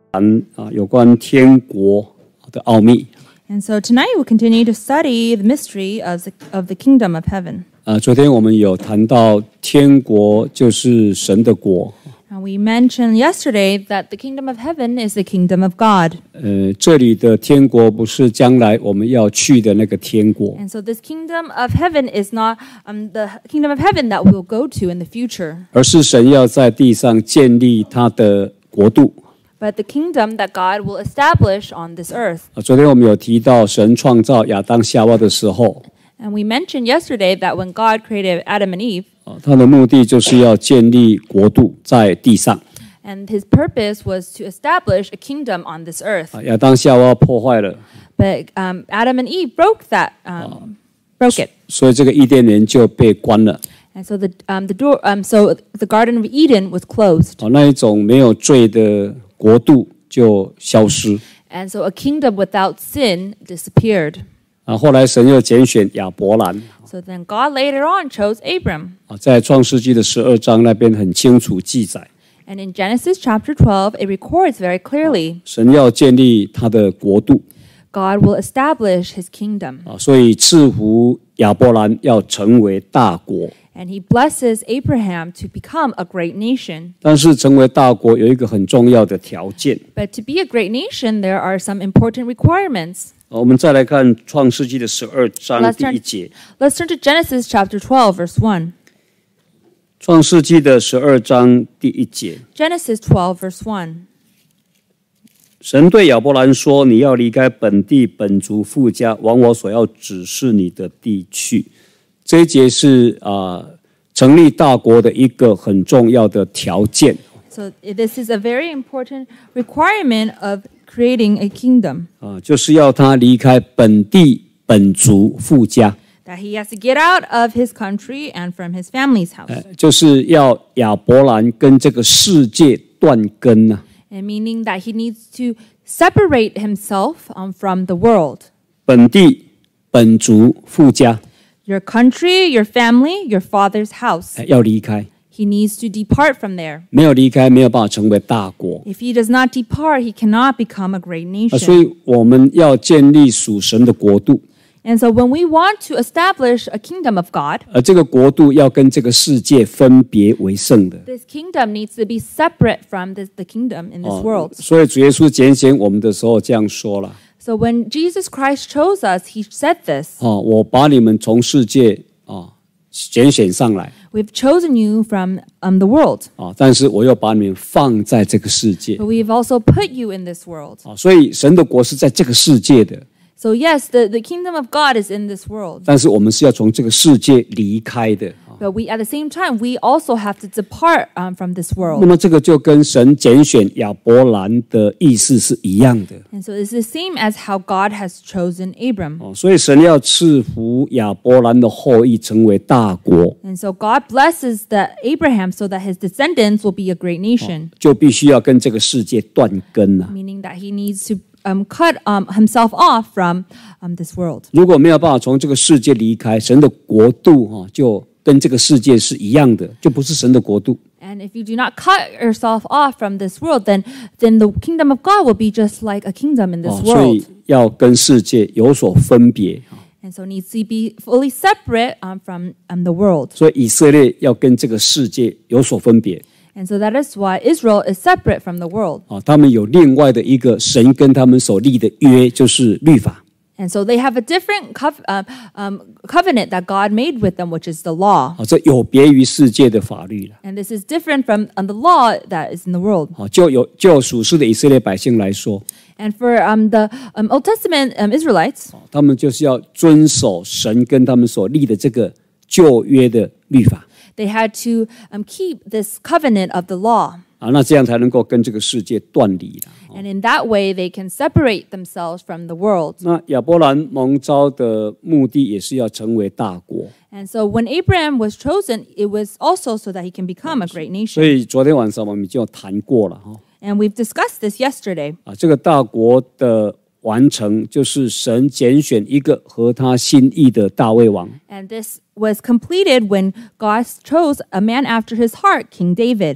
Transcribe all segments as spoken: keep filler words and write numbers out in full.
谈啊有关天国的奥秘。 And so tonight we'll continue to study the mystery of the, of the kingdom of heaven. 啊，昨天我们有谈到天国就是神的国。 And we mentioned yesterday that the kingdom of heaven is the kingdom of God. 呃，这里的天国不是将来我们要去的那个天国。 And so this kingdom of heaven is not um, the kingdom of heaven that we will go to in the future. 而是神要在地上建立他的国度。 But the kingdom that God will establish on this earth. 啊，昨天我们有提到神创造亚当夏娃的时候， And we mentioned yesterday that when God created Adam and Eve, 啊，他的目的就是要建立国度在地上。 and his purpose was to establish a kingdom on this earth. 啊，亚当夏娃破坏了， But um, Adam and Eve broke that, um, broke it. 所以这个伊甸园就被关了。 And so the um, the door, um, so the Garden of Eden was closed. 啊，那一种没有罪的国度就消失。 And so a kingdom without sin disappeared. 啊，后来神又拣选亚伯兰。 So then God later on chose Abram. 啊，在创世纪的十二章那边很清楚记载， And in Genesis chapter twelve, it records very clearly 神要建立他的国度。 God will establish his kingdom. 啊，所以赐福亚伯兰要成为大国。 And he blesses Abraham to become a great nation. 但是成为大国有一个很重要的条件。 But to be a great nation, there are some important requirements. 我们再来看创世纪的十二章 Let's 第 turn, 一节。 let's turn to Genesis chapter twelve, verse one. 创世纪的十二章第一节， Genesis twelve, verse one. 神对亚伯兰说：“你要离开本地本族父家，往我所要指示你的地去。”这一节是啊、呃，成立大国的一个很重要的条件。 So this is a very important requirement of creating a kingdom. 啊，就是要他离开本地本族父家， That he has to get out of his country and from his family's house. 呃就是要亚伯兰跟这个世界断根呐、 And meaning that he needs to separate himself um, from the world. 本地本族父家、 Your country, your family, your father's house. 呃要离开， He needs to depart from there. 没有离开没有办法成为大国。 If he does not depart, he cannot become a great 啊，所 nation. 以我们要建立属神的国度， And so when we want to establish a kingdom of God, 而这个国度要跟这个世界分别为圣的。 this kingdom needs to be separate from this, the kingdom in this 哦 world. 所以主耶稣拣选我们的时候这样说了： So when Jesus Christ chose us, he said this. 哦，我把你们从世界啊拣选上来 We've chosen you from um, the world, 啊，但是我又把你们放在这个世界 but we've also put you in this world. 啊，所以神的国是在这个世界的， So yes, the, the kingdom of God is in this world. 但是我们是要从这个世界离开的。 But we, at the same time, we also have to depart um, from this 那 world. 么这个就跟神拣选亚伯兰的意思是一样的 And so it's the same as how God has chosen Abram. 哦，所以神要赐福亚伯兰的后裔成为大国， And so God blesses the Abraham so that his descendants will be a great nation, 就必须要跟这个世界断根啊。 meaning that he needs to um, cut um, himself off from um, this world. 如果没有办法从这个世界离开，神的国度哈、哦、就跟这个世界是一样的，就不是神的国度。 And if you do not cut yourself off from this world, then, then the kingdom of God will be just like a kingdom in this 哦，所以 world. 要跟世界有所分别。 And so it needs to be fully separate um, from um, the world. 所以以色列要跟这个世界有所分别 And so that is why Israel is separate from the world. 啊，他们有另外的一个神跟他们所立的约，就是律法。 And so they have a different cov- um, um, covenant that God made with them, which is the law. 啊，这有别于世界的法律了。 And this is different from um, the law that is in the world. 啊，就有就属世的以色列百姓来说， And for um, the um, Old Testament um, Israelites, 他们就是要遵守神跟他们所立的这个旧约的律法 they had to um, keep this covenant of the law. 啊，那这样才能够跟这个世界断离了。 And in that way, they can separate themselves from the world. 那亚伯兰蒙召的目的也是要成为大国， And so when Abraham was chosen, it was also so that he can become a great 所 nation. 以昨天晚上我们就谈过了哈 And we've discussed this yesterday. 啊，这个大国的完成就是神拣选一个合他心意的大卫王。 And this was completed when God chose a man after his heart, King David.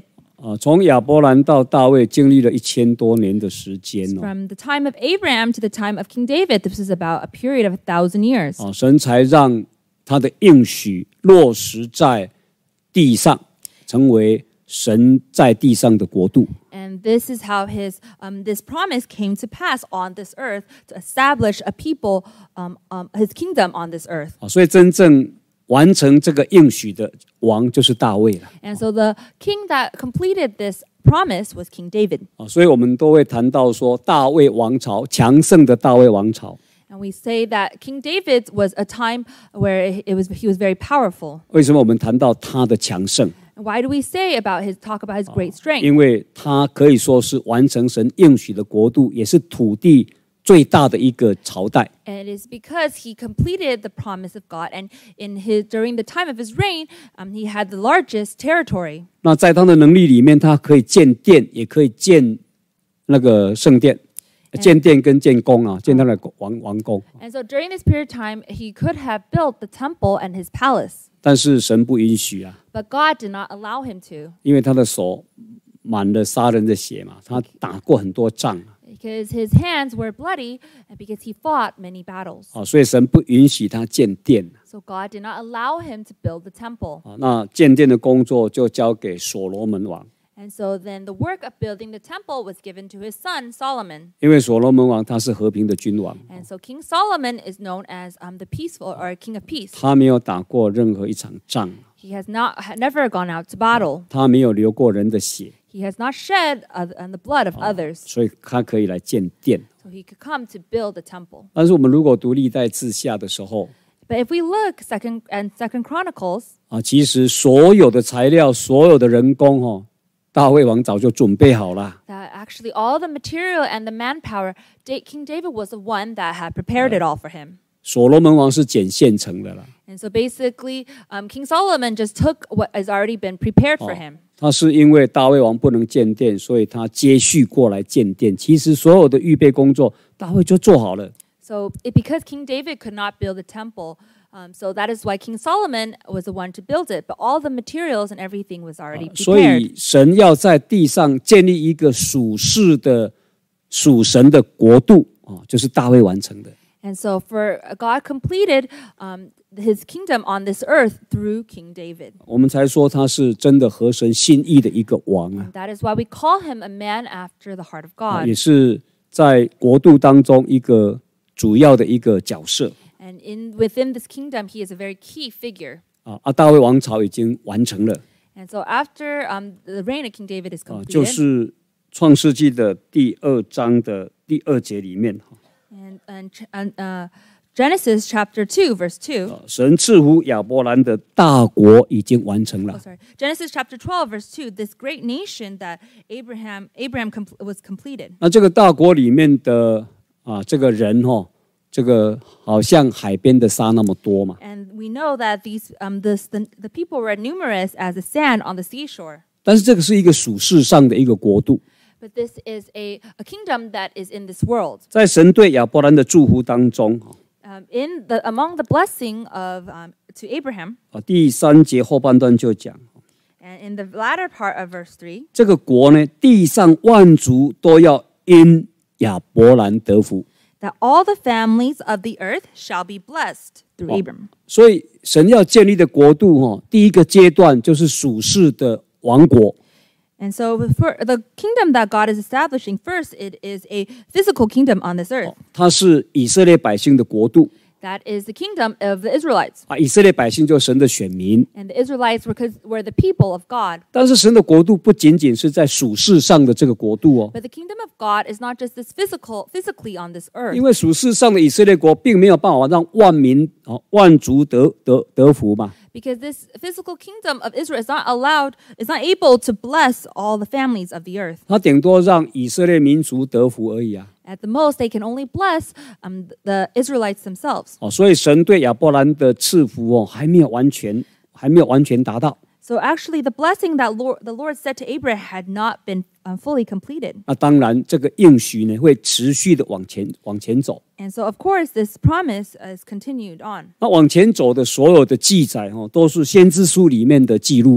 啊，从亚伯兰到大卫经历了一千多年的时间哦。 From the time of Abraham to the time of King David, this is about a period of a thousand years. 啊，神才让他的应许落实在地上，成为神在地上的国度。 And this is how his um, this promise came to pass on this earth to establish a people, um, um, his kingdom on this earth. 啊，所以真正完成这个应许的王就是大卫了。 And so the king that completed this promise was King David. 啊，所以我们都会谈到说大卫王朝，强盛的大卫王朝。 And we say that King David was a time where it was he was very powerful. 为什么我们谈到他的强盛？ And why do we say about his talk about his great strength? 因为他可以说是完成神应许的国度，也是土地最大的一个朝代。 And it is because he completed the promise of God, and in his during the time of his reign, um, he had the largest territory. 那在他的能力里面，他可以建殿，也可以建那个圣殿，建殿跟建宫啊，建他的王王宫。 And so during this period of time, he could have built the temple and his palace, 但是神不允许啊， but God did not allow him to, 因为他的手满了杀人的血嘛，他打过很多仗啊， because his hands were bloody, and because he fought many battles. 啊，所以神不允许他建殿 So God did not allow him to build the temple. 啊。那建殿的工作就交给所罗门王， And so then the work of building the temple was given to his son Solomon. 因为所罗门王他是和平的君王， And so King Solomon is known as um, the peaceful or king of peace. 他没有打过任何一场仗， He has not had never gone out to battle. 他没有流过人的血， He has not shed uh, and the blood of others. 所以他可以来建殿。 So he could come to build the temple. 但是我们如果读历代志下的时候 But if we look second and Second Chronicles, 啊，其实所有的材料、所有的人工哦，大卫王早就准备好了。 that actually all the material and the manpower, Da- King David was the one that had prepared it all for him. 所罗门王是捡现成的啦， And so basically, um, King Solomon just took what has already been prepared for him. 他是因为大卫王不能建殿，所以他接续过来建殿。其实所有的预备工作，大卫就做好了。 So it, because King David could not build the temple, um, so that is why King Solomon was the one to build it. But all the materials and everything was already 所 prepared. 以神要在地上建立一个属世的、属神的国度啊，就是大卫完成的。 And so for God completed um, his kingdom on this earth through King David. 我们才说他是真的合神心意的一个王啊， That is why we call him a man after the heart of 啊 God. 也是在国度当中一个主要的一个角色 And in within this kingdom, he is a very key figure. 啊。啊，大卫王朝已经完成了 And so after um, the reign of King David is 啊，就 completed, 是创世纪的第二章的第二节里面 and, and, and uh, Genesis chapter two, verse two. 啊，神赐福亚伯兰的大国已经完成 Oh, 了。 sorry. Genesis chapter twelve, verse two. This great nation that Abraham Abraham com- was completed. 那这个大国里面的啊，这个人哦，这个好像海边的沙那么多嘛。 And we know that these um this the, the people were numerous as the sand on the seashore. 但是这个是一个属世上的一个国度， But this is a, a kingdom that is in this world. 在神对亚伯兰的祝福当中 Um, in the among the blessing of um, to Abraham, 啊，第三节后半段就讲， and in the latter part of verse three, 这个国呢，地上万族都要因亚伯兰得福。 that all the families of the earth shall be blessed through Abram. 所以神要建立的国度哦，第一个阶段就是属世的王国。 And so for the kingdom that God is establishing, first, it is a physical kingdom on this earth. 它是以色列百姓的国度 That is the kingdom of the Israelites. 啊，以色列百姓就是神的选民。 And the Israelites were, cons- were the people of God. 但是神的国度不仅仅是在属世上的这个国度哦， But the kingdom of God is not just this physical, physically on this earth. 因为属世上的以色列国并没有办法让万民哦万族得得得福嘛。 Because this physical kingdom of Israel is not allowed, is not able to bless all the families of the earth. 他顶多让以色列民族得福而已啊。 At the most, they can only bless um, the Israelites themselves. 哦，所以神对亚伯兰的赐福哦，还没有完全，还没有完全达到。 So actually, the blessing that Lord, the Lord said to Abraham had not been um, fully completed. 那当然，这个应许呢会持续的往前往前走。 And so, of course, this promise is continued on. 那往前走的所有的记载哦，都是先知书里面的记录了。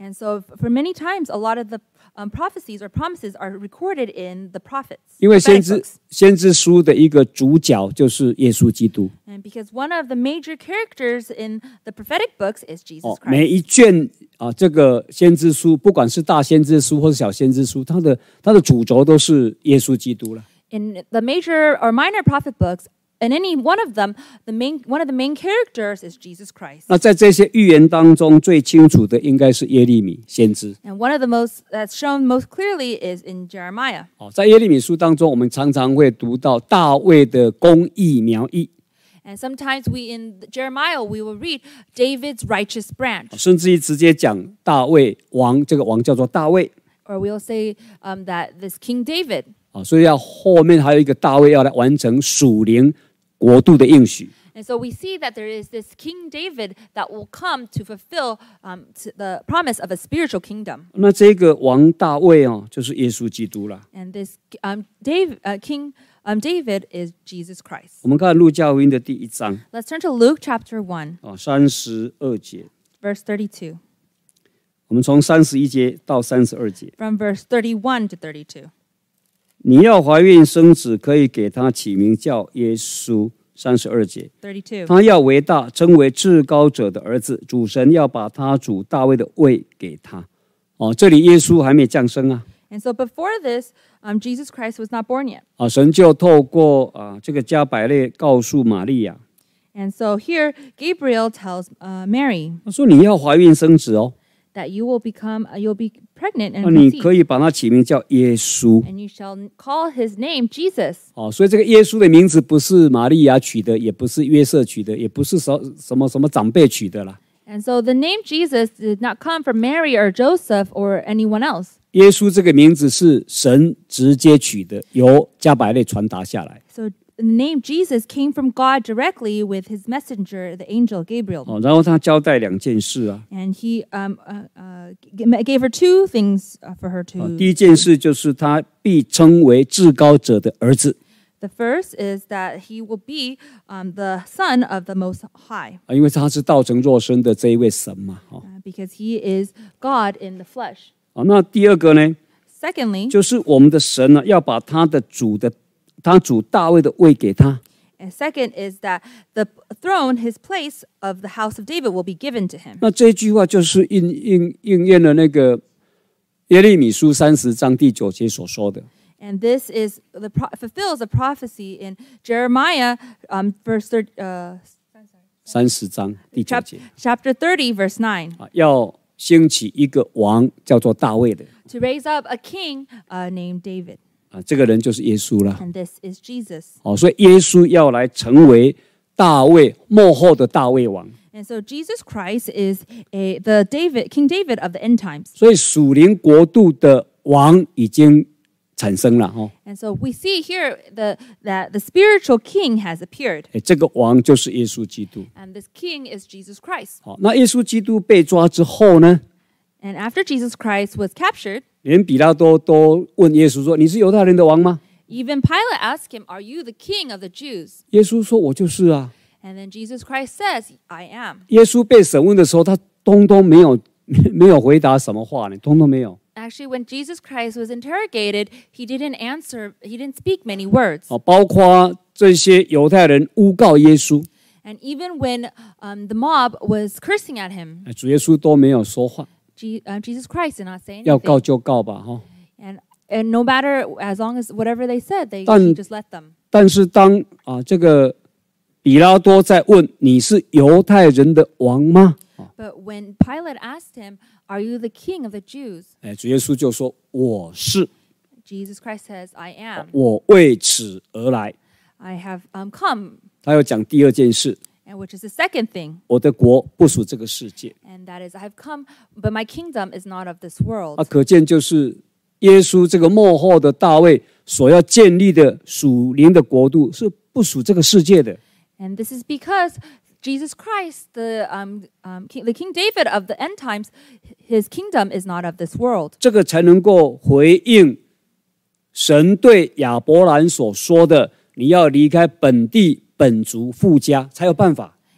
And so, for many times, a lot of the um, prophecies or promises are recorded in the prophets. 因为先知 prophetic books. 先知书的一个主角就是耶稣基督。 And because one of the major characters in the prophetic books is Jesus 哦， Christ. 每一卷啊，这个先知书，不管是大先知书或是小先知书，它的它的主轴都是耶稣基督了。 In the major or minor prophet books, in any one of them, the main one of the main characters is Jesus Christ. 那在这些预言当中，最清楚的应该是耶利米先知。 And one of the most that's shown most clearly is in Jeremiah. 哦，在耶利米书当中，我们常常会读到大卫的公义苗裔， And sometimes we in Jeremiah we will read David's righteous branch, 甚至于直接讲大卫王，这个王叫做大卫。 or we'll say um, that this King David. 啊，所以要后面还有一个大卫要来完成属灵国度的应许。 And so we see that there is this King David that will come to fulfill um, to the promise of a spiritual kingdom. 那这个王大卫哦，就是耶稣基督了。 And this um, Dave, uh, King um, David is Jesus Christ. 我们看路加福音的第一章 Let's turn to Luke chapter one, 啊，三十二节， verse thirty-two. 我们从三十一节到三十二节。 From verse thirty-one to thirty-two. 你要怀孕生子，可以给他起名叫耶稣。三十二节， thirty-two. 他要为大，称为至高者的儿子。主神要把他主大卫的位给他。哦，这里耶稣还没降生啊。 And so before this, um, Jesus Christ was not born yet. 啊，神就透过啊这个加百列告诉玛利亚， And so here, Gabriel tells uh, Mary 他说你要怀孕生子哦， that you will become, uh, you'll be pregnant 那 and 你 conceive, 可以把他起名叫耶稣。 and you shall call his name Jesus. 哦，所以这个耶稣的名字不是玛利亚取的，也不是约瑟取的，也不是什什么什么长辈取的啦。 And so the name Jesus did not come from Mary or Joseph or anyone else. 耶稣这个名字是神直接取的，由加百列传达下来。 So the name Jesus came from God directly with his messenger, the angel Gabriel. 哦，然后他交代两件事啊。 And he um, uh, uh, g- gave her two things uh, for her 啊 to. 第一件事就是他必称为至高者的儿子 The first is that he will be um, the son of the Most High, 啊，因为他是道成肉身的这一位神嘛。哦， uh, because he is God in the flesh. 啊，那第二个呢， Secondly, 就是我们的神呢、要把他的主的他主大卫的位给他。 and second is that the throne, his place of the house of David, will be given to him. 那这句话就是应应应验了那个耶利米书三十章第九节所说的。 And this is the pro- fulfills a prophecy in Jeremiah, um, verse thir- uh, 三十章第九 chap- 节 chapter thirty, verse nine, 啊，要兴起一个王叫做大卫的 to raise up a king uh, named David. 啊，这个人就是耶稣了。 And this is Jesus. 哦，所以耶稣要来成为大卫末后的大卫王。 And so Jesus Christ is a, the David, King David of the end times. 所以属灵国度的王已经产生了哦。 And so we see here the, that the spiritual king has appeared. 哎，这个王就是耶稣基督。 And this king is Jesus Christ. 好，那耶稣基督被抓之后呢， And after Jesus Christ was captured, 连比拉多都问耶稣说：“你是犹太人的王吗 even Pilate asked him, "Are you the king of the Jews?" ？” 耶稣说：“我就是啊。 And then Jesus Christ says, "I am." ” 耶稣被审问的时候，他通通没有没有回答什么话呢，通通没有。 Actually, when Jesus Christ was interrogated, he didn't answer, he didn't speak many words. 哦，包括这些犹太人诬告耶稣， And even when um, the mob was cursing at him, 哎主耶稣都没有说话。 Je- uh, Jesus Christ did not say 要告 anything. 就告吧，哈。 And, and no matter, as long as whatever they said, they 但- he just let them. 但是当啊这个比拉多在问你是犹太人的王吗？ But when Pilate asked him, "Are you the king of the Jews?" 哎，主耶稣就说我是， Jesus Christ says, "I am. 我为此而来。 I have um, come." 他要讲第二件事， And which is the second thing, 我的国不属这个世界。 and that is, I have come, but my kingdom is not of this world. 啊，可见就是耶稣这个幕后的大卫所要建立的属灵的国度是不属这个世界的。 And this is because Jesus Christ, the um, um, king, the King David of the end times, his kingdom is not of this world. 这个才能够回应神对亚伯兰所说的：“你要离开本地本族父家，才有办法。”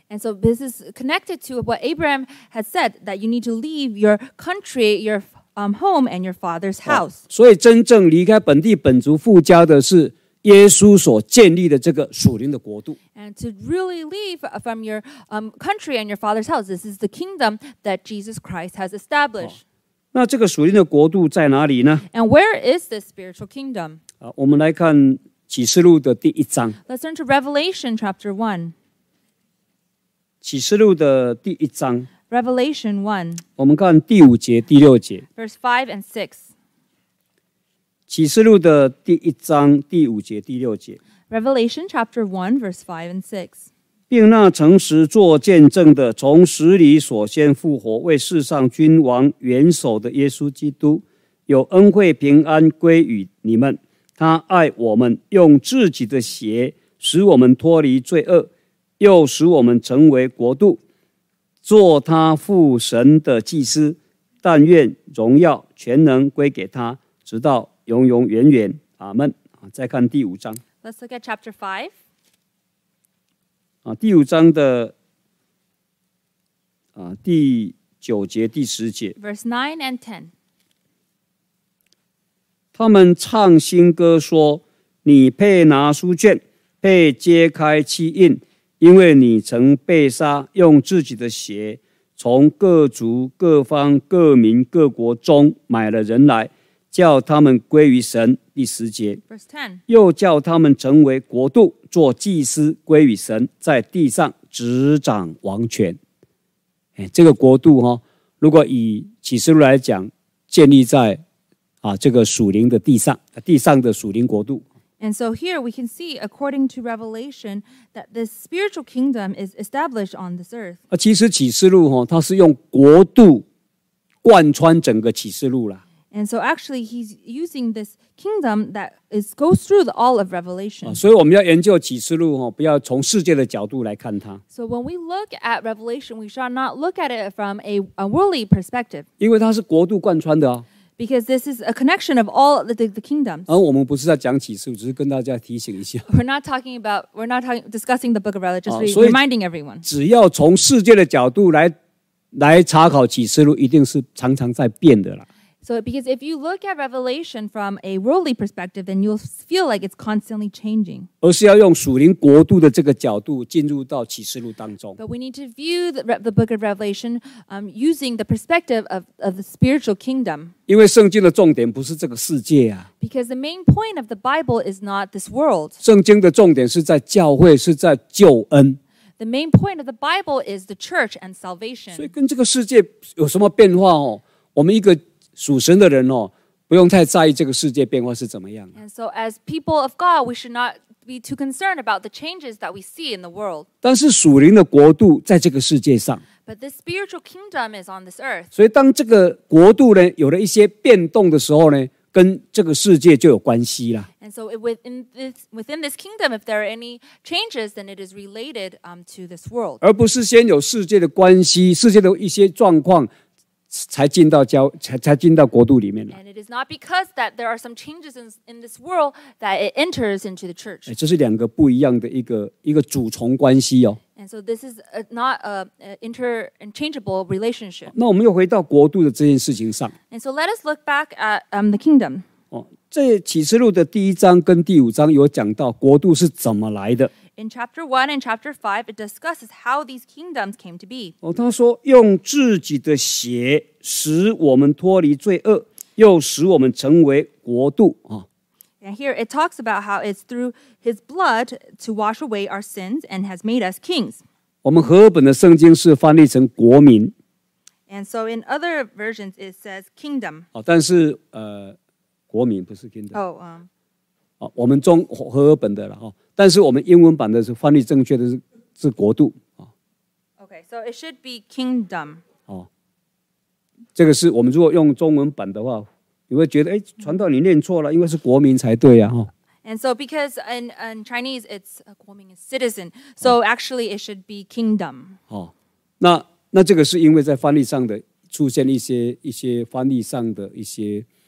And so this is connected to what Abraham had said, that you need to leave your country, your um, home, and your father's house. 所以真正离开本地本族父家的是耶稣所建立的这个属灵的国度。 And to really leave from your um, country and your father's house, this is the kingdom that Jesus Christ has established. 那这个属灵的国度在哪里呢？ And where is this spiritual kingdom? 啊，我们来看启示录的第一章。 Let's turn to Revelation chapter one. 启示录的第一章， Revelation one, 我们看第五节、第六节。 verse five and six. 启示录的第一章第五节、第六节， Revelation chapter one, verse five and six. 并那诚实作见证的，从死里所先复活，为世上君王元首的耶稣基督，有恩惠平安归于你们。他爱我们，用自己的血使我们脱离罪恶，又使我们成为国度，做他父神的祭司。但愿荣耀全能归给他，直到永永远远。阿们。再看第五章。 Let's look at chapter five. 啊，第五章的啊第九节、第十节， Verse nine and ten. 他们唱新歌说：“你配拿书卷，配揭开七印，因为你曾被杀，用自己的血从各族、各方、各民、各国中买了人来，叫他们归于神。”第十节， Verse ten. 又叫他们成为国度，做祭司，归于神，在地上执掌王权。哎，这个国度哈、哦，如果以启示录来讲，建立在啊这个属灵的地上，地上的属灵国度。 And so here we can see, according to Revelation, that this spiritual kingdom is established on this earth. 啊，其实启示录哈、哦，它是用国度贯穿整个启示录啦。 And so actually he's using this kingdom that is goes through the, all of 啊， Revelation. 所以我们要研究启示录哈、哦，不要从世界的角度来看它， So when we look at Revelation, we shall not look at it from a, a worldly perspective, 因为它是国度贯穿的啊。 because this is a connection of all the, the, the kingdoms. 而我们不是在讲启示录，只是跟大家提醒一下， We're not talking about, we're not talking, discussing the book of Revelation, just Ah, re- 所以- reminding everyone. 只要从世界的角度来来查考启示录，一定是常常在变的啦。 So because if you look at Revelation from a worldly perspective, then you'll feel like it's constantly changing. 而是要用属灵国度的这个角度进入到启示录当中。 But we need to view the, the book of Revelation um, using the perspective of, of the spiritual kingdom. 因为圣经的重点不是这个世界啊， Because the main point of the Bible is not this world. 圣经的重点是在教会，是在救恩。 The main point of the Bible is the church and 所以 salvation. 跟这个世界有什么变化哦？我们一个属神的人哦，不用太在意这个世界变化是怎么样。 And so as people of God, we should not be too concerned about the changes that we see in the world. 但是属灵的国度在这个世界上， But this spiritual kingdom is on this earth. 所以当这个国度呢有了一些变动的时候呢，跟这个世界就有关系啦。 And so it- within this, within this kingdom, if there are any changes, then it is related um, to this world. 而不是先有世界的关系、世界的一些状况，才进到教，才才进到国度里面来。 And it is not because that there are some changes in, in this world that it enters into the church. 哎，这是两个不一样的一个一个主从关系哦。 And so this is a, not a, a interchangeable relationship. 那我们又回到国度的这件事情上 And so let us look back at um, the kingdom. 哦。在启示录的第一章跟第五章有讲到国度是怎么来的 In chapter one and chapter five, it discusses how these kingdoms came to be. 哦。他说用自己的血使我们脱离罪恶，又使我们成为国度啊。 And here it talks about how it's through his blood to wash away our sins and has made us kings. 我们和合本的圣经是翻译成国民 And so in other versions, it says kingdom. 哦，但是呃，国民不是 kingdom。 Oh, um, 哦，我们中和合本的了哈，但是我们英文版的是翻译正确的是是国度啊。 okay, so it should be kingdom. 哦，这个是我们如果用中文版的话，你会觉得哎，传道你念错了，因为是国民才对呀、啊、哈。 And so because in, in Chinese, it's uh, 国民 is citizen. So actually, it should be kingdom. 哦，那那这个是因为在翻译上的出现一些一些翻译上的一些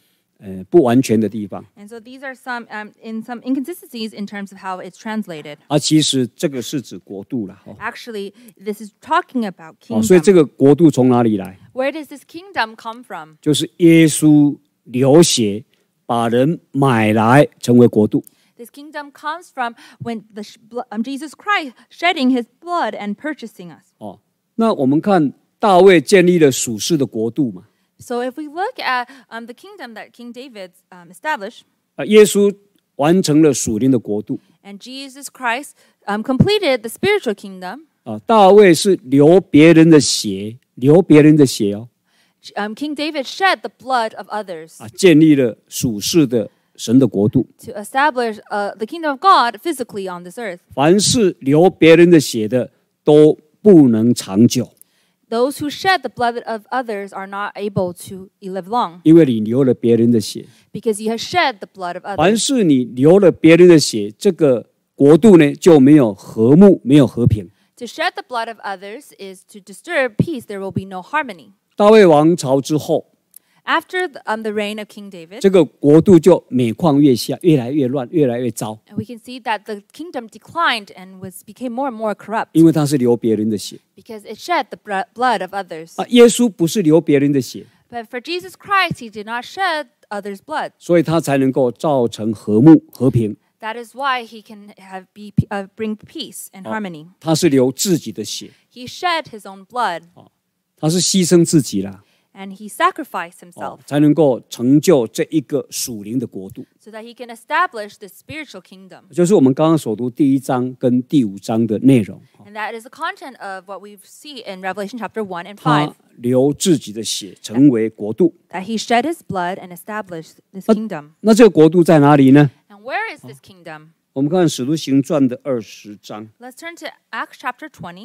呃不完全的地方。 And so these are some um, in some inconsistencies in terms of how it's translated. 啊，其实这个是指国度了，哦， Actually, this is talking about 哦，所以这 kingdom. 个国度从哪里来？ Where does this kingdom come from? 就是耶稣流血把人买来成为国度。 This kingdom comes from when the sh- blo- um, Jesus Christ shedding his blood and purchasing us. 哦，那我们看大卫建立了属世的国度嘛， So if we look at um, the kingdom that King David um, established, 啊，耶稣完成了属灵的国度。 and Jesus Christ um, completed the spiritual kingdom, 啊，大卫是流别人的血，流别人的血哦， um, King David shed the blood of others 啊，建立了属世的神的国度。 to establish uh, the kingdom of God physically on this earth. 凡是流别人的血的，都不能长久， Those who shed the blood of others are not able to live long 因为你流了别人的血。 because you have shed the blood of 凡 others. 是你流了别人的血，这个国度呢就没有和睦，没有和平。 To shed the blood of others is to disturb peace. There will be no harmony. 大卫王朝之后， After the, um, the reign of King David, 这个国度就每况愈下，越来越乱，越来越糟， and we can see that the kingdom declined and was became more and more corrupt 因为他是流别人的血 because it shed the br- blood of others. 啊。耶稣不是流别人的血， But for Jesus Christ, he did not shed others' blood. 所以他才能够造成和睦和平。 That is why he can have be, uh, bring peace and harmony. 他是流自己的血， He shed his own blood 他是牺牲自己啦， and he sacrificed 哦 himself 才能够成就这一个属灵的国度。 so that he can establish the spiritual kingdom. 就是我们刚刚所读第一章跟第五章的内容。 And that is the content of what we see in Revelation chapter one and 他 five. 流自己的血成为国度， That he shed his blood and established this kingdom. 那这个国度在哪里呢？ And where is this kingdom? 我们看《使徒行传》的二十章，《 Let's turn to Acts chapter twenty.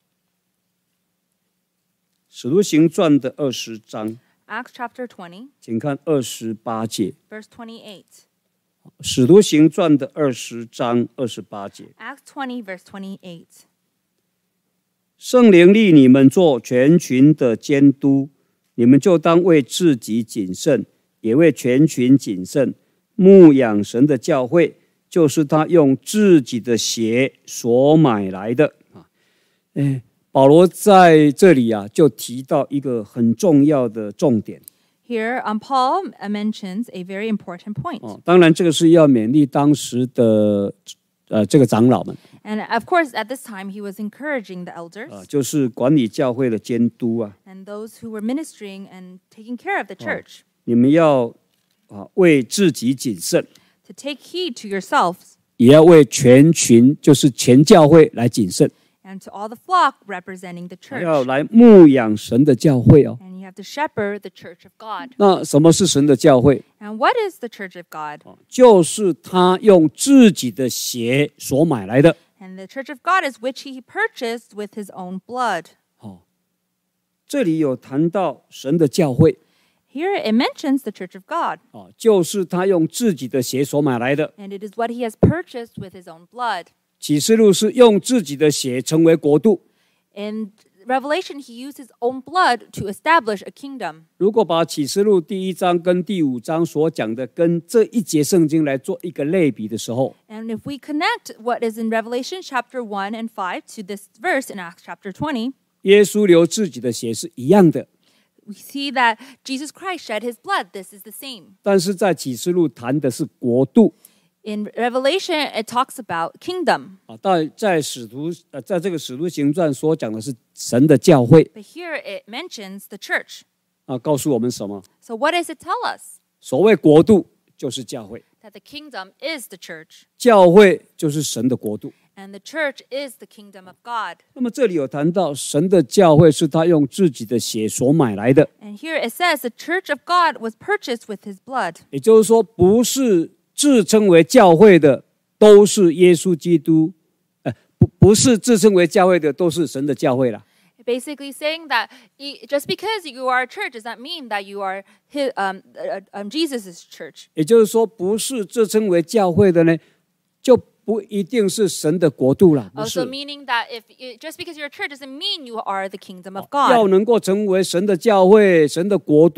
使徒行传》的二十章， Acts chapter twenty, 请看二十八节，《 verse twenty-eight. 使徒行传》的二十章二十八节， Acts twenty, verse twenty-eight. 圣灵立你们做全群的监督，你们就当为自己谨慎，也为全群谨慎，牧养神的教会，就是他用自己的血所买来的。啊，哎，保罗在这里啊，就提到一个很重要的重点。 Here, um, Paul mentions a very important point. 哦，当然这个是要勉励当时的呃这个长老们 And of course, at this time, he was encouraging the elders 啊，就是管理教会的监督啊， and those who were ministering and taking care of the church 你们要啊为自己谨慎， to take heed to yourselves 也要为全群，就是全教会来谨慎， and to all the flock representing the 还要 church. 来牧养神的教会哦。 And you have to shepherd the church of God. 那什么是神的教会？ And what is the church of God? 就是他用自己的血所买来的。 And the church of God is which he purchased with his own blood. 哦，这里有谈到神的教会 Here it mentions the church of God, 哦，就是他用自己的血所买来的。 and it is what he has purchased with his own blood. 启示录是用自己的血成为国度。 In Revelation, he used his own blood to establish a kingdom. 如果把启示录第一章跟第五章所讲的跟这一节圣经来做一个类比的时候， And if we connect what is in Revelation chapter one and five to this verse in Acts chapter twenty, 耶稣流自己的血是一样的， we see that Jesus Christ shed his blood. This is the same. 但是在启示录谈的是国度 In Revelation, it talks about kingdom. 啊，在在使徒呃，在这个使徒行传所讲的是神的教会 But here it mentions the church. 啊，告诉我们什么？ So what does it tell us? 所谓国度就是教会， That the kingdom is the church. 教会就是神的国度。 And the church is the kingdom of God. 那么这里有谈到神的教会是他用自己的血所买来的， And here it says the church of God was purchased with his blood. 也就是说，不是自称为教会的都是耶稣基督，呃，不不是自称为教会的都是神的教会啦。 Basically saying that e- just because you are a church does not mean that you are his, um, uh, um, Jesus' church. 也就是说，不是自称为教会的呢，就不一定是神的国度啦。不 Also 是， meaning that if you, just because you're a church doesn't mean you are the kingdom of 要 God. 能够成为神的教会、神的国度，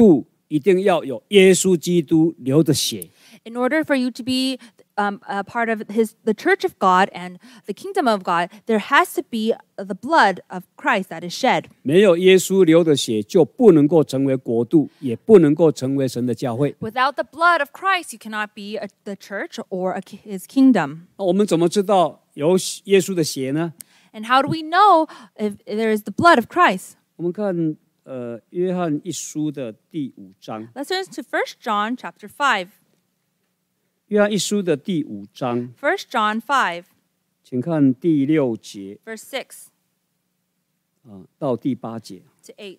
一定要有耶稣基督流的血。 In order for you to be um, a part of his, the church of God and the kingdom of God, there has to be the blood of Christ that is shed. 没有耶稣流的血，就不能够成为国度，也不能够成为神的教会。 Without the blood of Christ, you cannot be a, the church or a, his kingdom. 那我们怎么知道有耶稣的血呢？ And how do we know if there is the blood of Christ? 我们看呃约翰一书的第五章。 Let's turn to First John chapter five. 约翰一书的第五章， First John five, 请看第六节 verse six 啊到第八节。 to eight.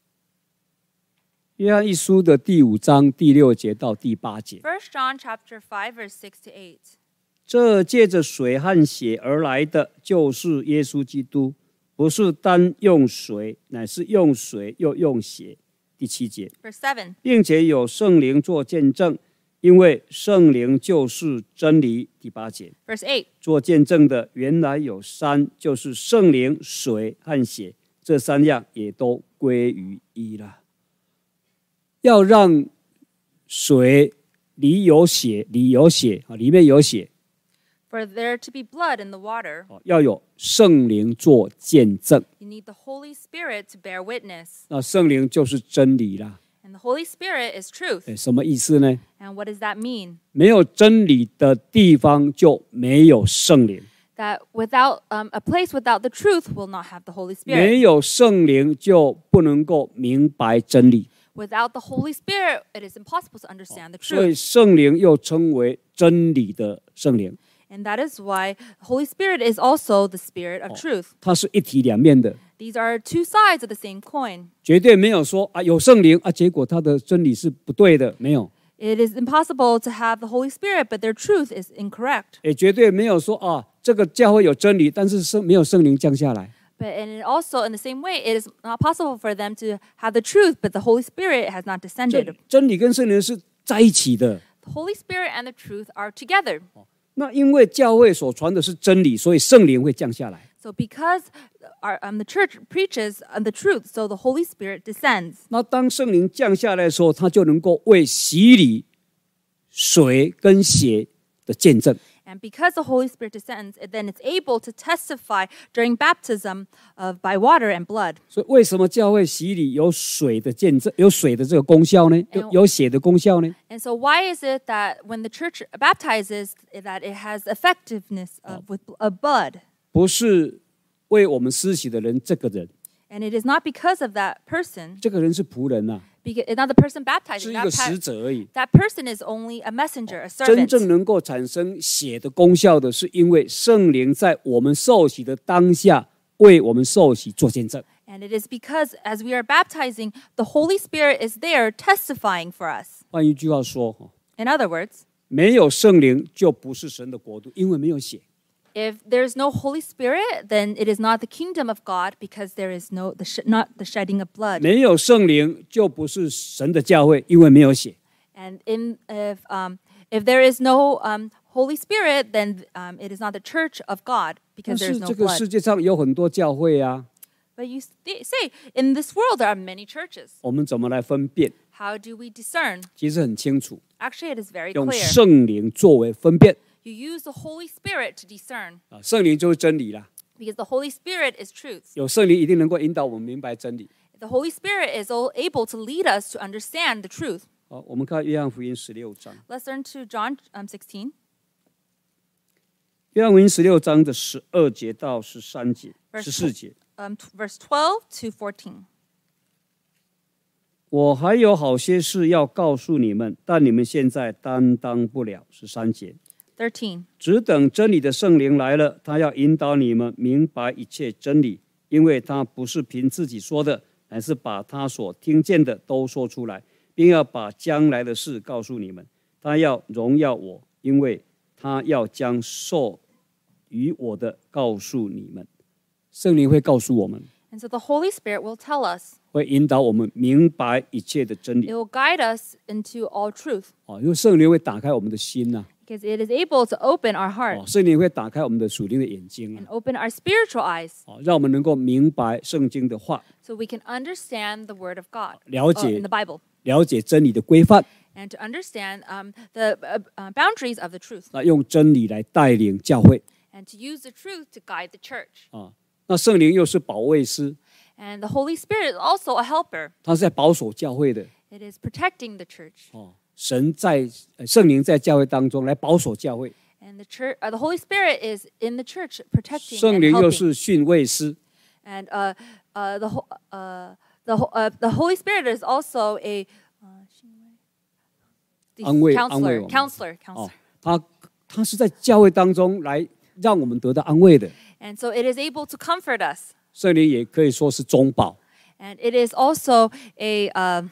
约翰一书的第五章第六节到第八节。 First John chapter five, verse six to eight. 这借着水和血而来的，就是耶稣基督，不是单用水，乃是用水又用血。第七节， Verse seven. 并且有圣灵做见证，因为圣灵就是真理。第八节， Verse eight. 做见证的原来有三，就是圣灵、水和血，这三样也都归于一了。要让水里有血，里有血啊，里面有血。 For there to be blood in the water, 要有圣灵做见证， you need the Holy Spirit to bear witness. 那圣灵就是真理啦。 And the Holy Spirit is truth. 诶，什么意思呢？ And what does that mean? 没有真理的地方就没有圣灵， That without um, a place without the truth will not have the Holy Spirit. 没有圣灵就不能够明白真理， Without the Holy Spirit, it is impossible to understand the 所以 truth. 圣灵又称为真理的圣灵， And that is why the Holy Spirit is also the Spirit of truth. 它是一体两面的， These are two sides of the same coin. 绝对没有说啊有圣灵啊，结果它的真理是不对的，没有， It is impossible to have the Holy Spirit, but their truth is incorrect. 也绝对没有说啊这个教会有真理，但是圣没有圣灵降下来。 But and also in the same way, it is not possible for them to have the truth, but the Holy Spirit has not 这 descended. 真理跟圣灵是在一起的。 The Holy Spirit and the truth are together. 那因为教会所传的是真理，所以圣灵会降下来。 So because our, um, the church preaches um, the truth, so the Holy Spirit descends. 那当圣灵降下来的时候，他就能够为洗礼、水跟血的见证。 And because the Holy Spirit descends, it, then it's able to testify during baptism of by water and blood. 所以为什么教会洗礼有水的见证，有水的这个功效呢？有有血的功效呢？ And so why is it that when the church baptizes, that it has effectiveness of, with, of blood? 不是为我们施洗的人这个人， And it is not because of that person, 这个人是仆人呐、啊， because it's not the person 是 baptizing. 一 That, 个 pa- 使者而已。 that person is only a messenger, a 真 servant. 正能够产生血的功效的，是因为圣灵在我们受洗的当下，为我们受洗做见证。 And it is because as we are baptizing, the Holy Spirit is there testifying for us. 换一句话说， In other words, 没有圣灵就不是神的国度，因为没有血。 if there's no Holy Spirit, then it is not the kingdom of God because there is no the sh- not the shedding of blood. 没有圣灵就不是神的教会，因为没有血。 And in if um, if there is no um, Holy Spirit, then um, it is not the church of God 但 because there 是 is no 这个世 blood. 界上有很多教会啊， But you st- say in this world there are many churches. 我们怎么来分辨？ How do we discern? 其实很清楚， Actually, it is very 用 clear. 圣灵作为分辨 You use the Holy Spirit to discern 啊，圣灵就是真理啦。 because the Holy Spirit is truth. 有圣灵一定能够引导我们明白真理。 The Holy Spirit is all able to lead us to understand the truth. 好，我们看约翰福音十六章， Let's turn to John um, sixteen, 约翰福音十六章的十二节到十三节、 Verse 十四节。 um, t- verse twelve to fourteen. 我还有好些事要告诉你们，但你们现在担当不了。十三节， thirteen. 只等真理的圣灵来了，他要引导你们明白一切真理，因为他不是凭自己说的，乃是把他所听见的都说出来，并要把将来的事告诉你们。他要荣耀我，因为他要将受于我的告诉你们。圣灵会告诉我们， And so the Holy Spirit will tell us. 会引导我们明白一切的真 It 理。 will guide us into all truth 哦，因为圣灵会打开我们的心呐、 because it is able to open our 哦， heart 圣灵会打开我们的属灵的眼睛啊 and，open our spiritual eyes 哦，让我们能够明白圣经的话， so we can understand the Word of God 了 uh, 解 in the Bible 了解真理的规范， and to understand um, the uh, uh, boundaries of the truth, 那用真理来带领教会 and to use the truth to guide the church. 啊。那圣灵又是保卫师， And the Holy Spirit is also a helper. 他是在保守教会的 It is protecting the church. 哦。神在呃圣灵在教会当中来保守教会， And the church, uh, the Holy Spirit is in the church protecting 圣 and 灵又 helping. 是训慰师 And uh, uh, the, ho- uh, the, ho- uh, the Holy Spirit is also a uh, the 安慰- counselor, 安慰我们。 counselor, 哦 counselor.， 他他是在教会当中来让我们得到安慰的。 And so it is able to comfort us. 圣灵也可以说是中保 And it is also a, uh,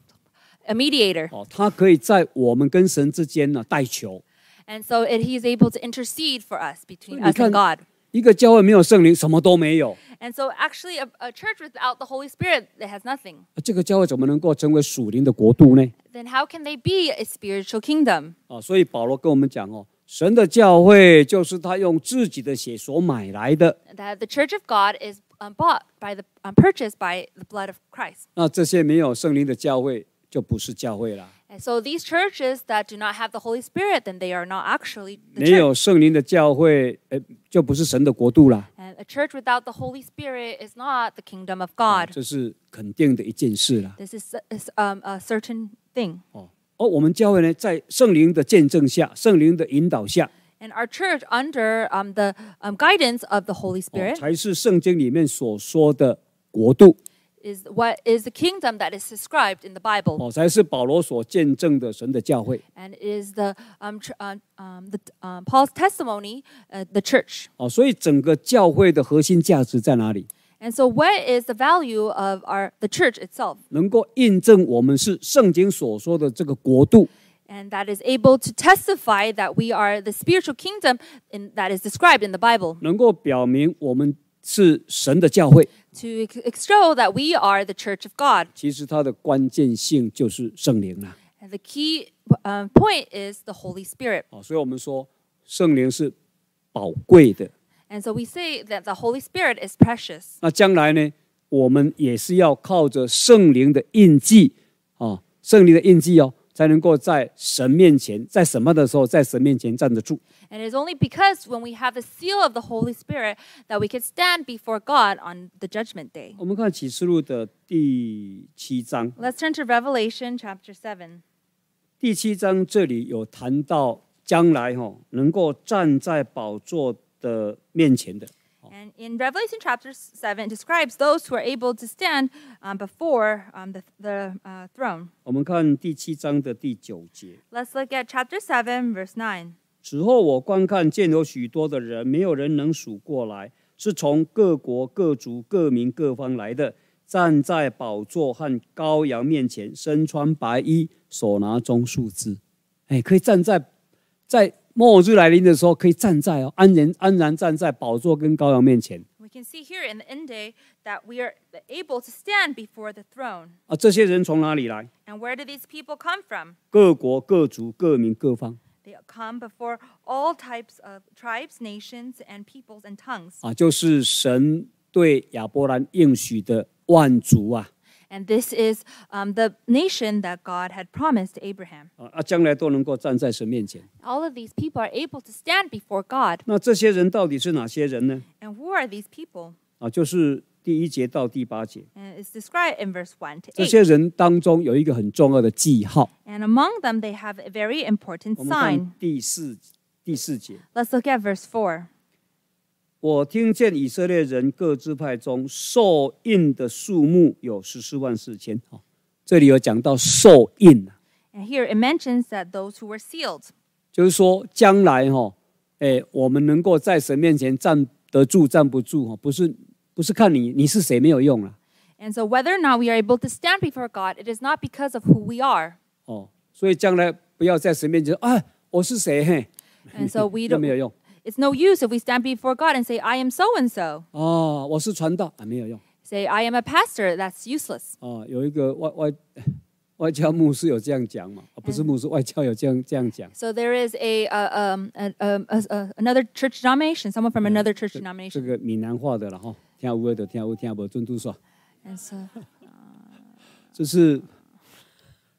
a mediator. 哦，他可以在我们跟神之间呢代求。 And so it, he is able to intercede for us, between 你 us 看 and God. 一个教会没有圣灵，什么都没有。 And so actually a, a church without the Holy Spirit, it has nothing. 这个教会怎么能够成为属灵的国度呢？ Then how can they be a spiritual kingdom? 啊，所以保罗跟我们讲哦，神的教会就是他用自己的血所买来的。 That the church of God is um, bought by the, um, purchased by the blood of Christ. 那这些没有圣灵的教会就不是教会啦。 And so these churches that do not have the Holy Spirit, then they are not actually the 没有 church. 圣灵的教会，呃，就不是神的国度啦。 And a church without the Holy Spirit is not the kingdom of God. 这是肯定的一件事啦。 This is, is um, a certain thing. 哦，而我们教会呢，在圣灵的见证下，圣灵的引导下， And our church, under um, the um, guidance of the Holy 哦 Spirit, 才是圣经里面所说的国度， is what is the kingdom that is described in the Bible. 哦，才是保罗所见证的神的教会。 And it is the, um, tr- um, um, the um, Paul's testimony, uh, the church. 哦，所以整个教会的核心价值在哪里？ And so what is the value of our the church itself? 能够印证我们是圣经所说的这个国度， And that is able to testify that we are the spiritual kingdom in, that is described in the Bible. 能够表明我们是神的教会。 To ex- show that we are the church of God. 其实它的关键性就是圣灵啦。 And the key um, point is the Holy Spirit. 哦，所以我们说圣灵是宝贵的。 And so we say that the Holy Spirit is precious. 那将来呢，我们也是要靠着圣灵的印记啊，圣灵的印记哦，才能够在神面前，在审判的时候，在神面前站得住。 And it is only because when we have the seal of the Holy Spirit that we can stand before God on the judgment day. 我们看启示录的第七章， Let's turn to Revelation chapter seven. 第七章这里有谈到将来哈、哦，能够站在宝座的面前的。 And in Revelation chapter seven, it describes those who are able to stand um, before um, the, the uh, throne. 我们看第七章的第九节。 Let's look at chapter seven, verse nine. 此后我观看，见有许多的人，没有人能数过来，是从各国、各族、各民、各方来的，站在宝座和羔羊面前，身穿白衣，手拿棕树枝。哎，可以站在在末日来临的时候，可以站在哦，安然安然站在宝座跟羔羊面前 We can see here in the end day that we are able to stand before the throne. 啊。这些人从哪里来？ And where do these people come from? 各国、各族、各民、各方 They come before all types of tribes, nations, and peoples and tongues. 啊，就是神对亚伯兰应许的万族啊。 And this is um, the nation that God had promised to Abraham. 啊啊，将来都能够站在神面前。 All of these people are able to stand before God. 那这些人到底是哪些人呢？ And who are these people? 啊，就是第一节到第八节， And it's described in verse one to 这 eight. 些人当中有一个很重要的记号。 And among them, they have a very important 我们看 sign. 第四第四节， Let's look at verse four. 我听见以色列人各支派中受印的数目有十四万四千。哦，这里有讲到受印， And here it mentions that those who were sealed. 就是说将来哈、哦，哎，我们能够在神面前站得住站不住哈，不是不是看你你是谁没有用了 And so whether or not we are able to stand before God, it is not because of who we are. 哦，所以将来不要在神面前说啊我是谁嘿， And so we 都 don't, 没有用 it's no use if we stand before God and say, I am so and so. 哦，我是传道啊没有用。 Say, I am a pastor. That's useless. 哦，有一个外外外教牧师有这样讲嘛？啊不是牧师，外教有这样这样讲。 So there is a, uh, um, a, a, a, a another church denomination, someone from another church 这 denomination. 个闽南话的了哈，听有的听有，听无尊嘟说， And so, 就是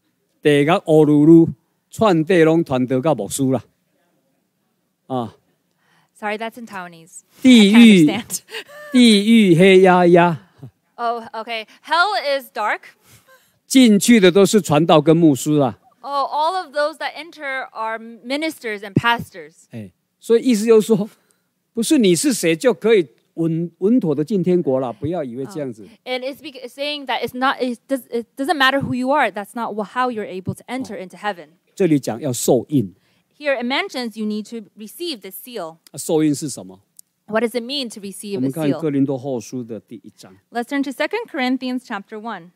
地狱乌噜噜，串地拢传到到牧师啦。啊， Sorry, that's in Taiwanese. 地 I can't 狱 understand. 地狱黑压压， Oh, okay. Hell is dark. 进去的都是传道跟牧师啦。 Oh, all of those that enter are ministers and pastors. 哎，所以意思就是说，不是你是谁就可以稳稳妥的进天国了，不要以为这样子。 And it's be- saying that it's not, it, does, it doesn't matter who you are. That's not wh- how you're able to enter into heaven. 这里讲要受印， Here it mentions you need to receive this seal. 啊受印是什么？ What does it mean to 我 receive a 们看 seal? 哥林多后书的第一章。 Let's turn to Second Corinthians chapter one.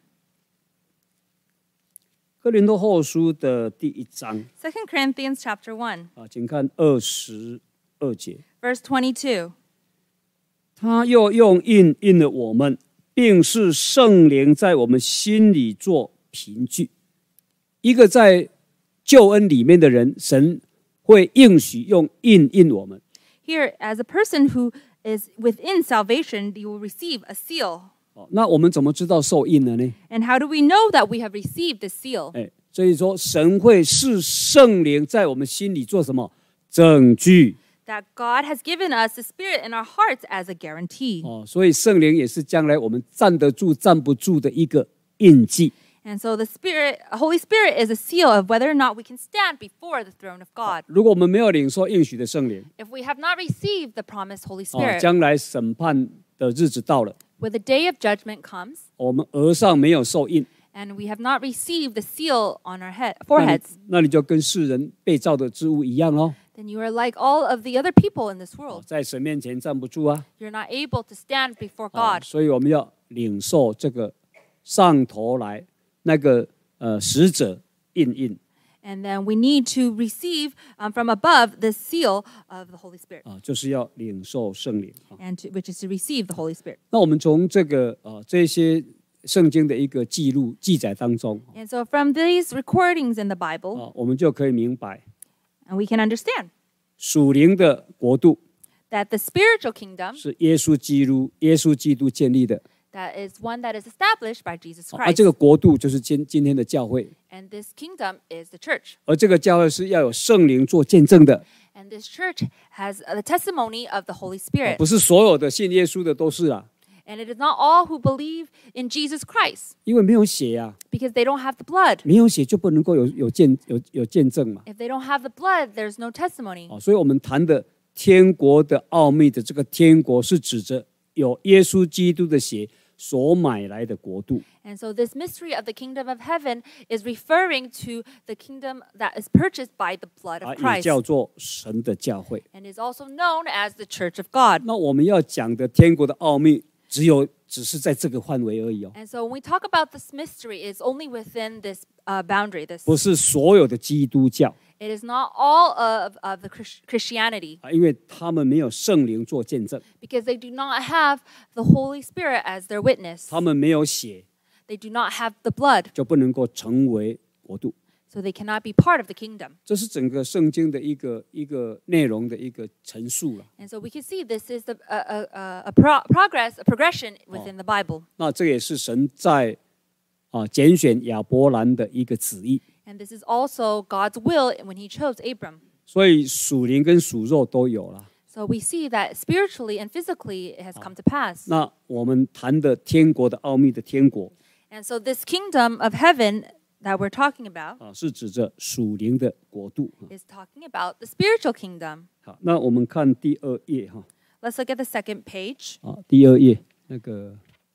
哥林多后书的第一章 Second Corinthians chapter one, 啊，请看二十二节， verse twenty-two. 他又用印印了我们，并是圣灵在我们心里做凭据。一个在救恩里面的人，神会应许用印印我们。 Here, as a person who is within salvation, you will receive a seal. 哦，那我们怎么知道受印了呢？ And how do we know that we have received the seal? 哎，所以说神会是圣灵在我们心里做什么证据？ That God has given us the Spirit in our hearts as a guarantee. 哦，所以圣灵也是将来我们站得住、站不住的一个印记。 And so the Spirit, Holy Spirit is a seal of whether or not we can stand before the throne of God. 如果我们没有领受应许的圣灵， If we have not received the promised Holy 哦， Spirit, 将来审判的日子到了， when the day of judgment comes, 我们额上没有受印， and we have not received the seal on our head, 那你 foreheads, 那你就跟世人被造的之物一样哦， then you are like all of the other people in this 哦 world. 在神面前站不住啊。 You're not able to stand before 哦 God. 所以我们要领受这个上头来那个呃使者印印 And then we need to receive um, from above the seal of the Holy Spirit, 啊，就是要领受圣灵啊。 and to, which is to receive the Holy Spirit. 那我们从这个呃这些圣经的一个记录记载当中 And so from these recordings in the Bible, 啊，我们就可以明白 and we can understand 属灵的国度 that the spiritual kingdom, 是耶稣基督耶稣基督建立的， that is one that is established by Jesus 啊， Christ. 这个国度就是今今天的教会， And this kingdom is the church. 而这个教会是要有圣灵做见证的， And this church has uh, the testimony of the Holy Spirit. 不是所有的信耶稣的都是啊， And it is not all who believe in Jesus Christ 因为没有血呀、啊， because they don't have the blood. 没有血就不能够有有见有有见证嘛， If they don't have the blood, there's no testimony. 啊，所以我们谈的天国的奥秘的这个天国是指着有耶稣基督的血所买来的国度。 And so this mystery of the kingdom of heaven is referring to the kingdom that is purchased by the blood 啊， of 也 Christ 叫做神的教会。 and is also known as the church of God. 那我们要讲的天国的奥秘，只有只是在这个范围而已哦， And so when we talk about this mystery, it's only within this uh, boundary. This 不是所有的基督教 it is not all of, of the Christ- Christianity 啊，因为他们没有圣灵做见证， because they do not have the Holy Spirit as their witness. 他们没有血， They do not have the blood, 就不能够成为国度。 so they cannot be part of the kingdom. 这是整个圣经的一个一个内容的一个陈述了。 And so we can see this is the, a, a, a, a pro- progress, a progression within the Bible. 那这也是神在啊拣选亚伯兰的一个旨意。 And this is also God's will when he chose Abram. 所以属灵跟属肉都有了。 So we see that spiritually and physically it has come to pass. 那我们谈的天国的奥秘的天国 And so this kingdom of heaven that we're talking about 啊，是指着属灵的国度。 is talking about the spiritual kingdom. 好，那我们看第二页哈 Let's look at the second page. 啊，第二页那个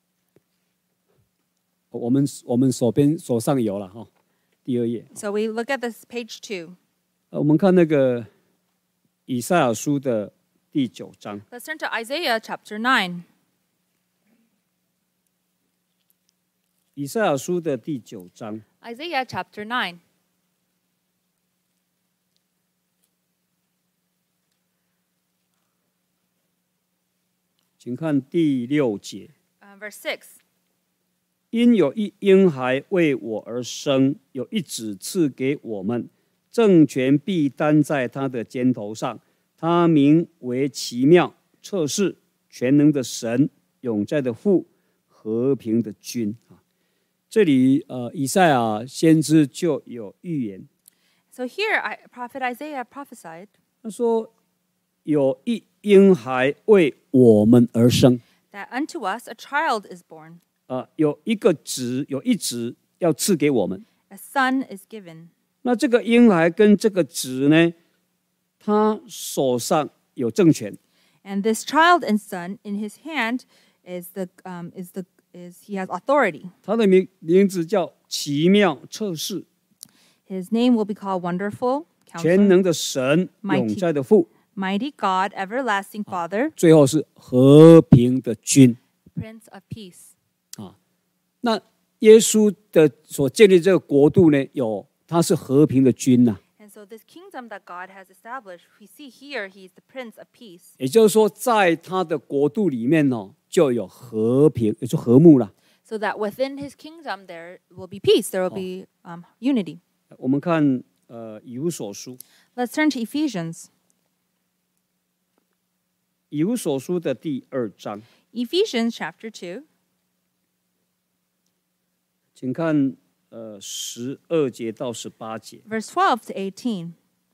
我们我们手边手上有了哈，第二页。 So we look at this page two. 呃，我们看那个以赛亚书的第九章。 Let's turn to Isaiah chapter nine. 以赛亚书的第九章， Isaiah chapter nine. 请看第六节。 Uh, verse six. 因有一婴孩为我而生，有一子赐给我们，政权必担在他的肩头上。他名为奇妙、测试、全能的神、永在的父、和平的君。啊， 这里呃，以赛亚先知就有预言， So here, I, Prophet Isaiah prophesied 他说有一婴孩为我们而生， that unto us a child is born, 啊，有一个子，有一子要赐给我们。 a son is given. 那这个婴孩跟这个子呢，他手上有政权， And this child and son in his hand is the um, is the is he has authority. 他的名名字叫奇妙测试， His name will be called Wonderful 全 Counselor, 能的神， Mighty 永在的父， Mighty God, Everlasting Father, 最后是和平的君。 Prince of Peace. 那耶稣的所建立这个国度呢，有他是和平的君呐、啊。 And so this kingdom that God has established, we see here he is the Prince of Peace. 也就是说，在他的国度里面哦，就有和平，也就和睦了。 So that within his kingdom there will be peace, there will be um, unity. 我们看呃以弗所书， Let's turn to Ephesians. 以弗所书的第二章， Ephesians chapter two, 请看呃十二节到十八节。 verse twelve to eighteen.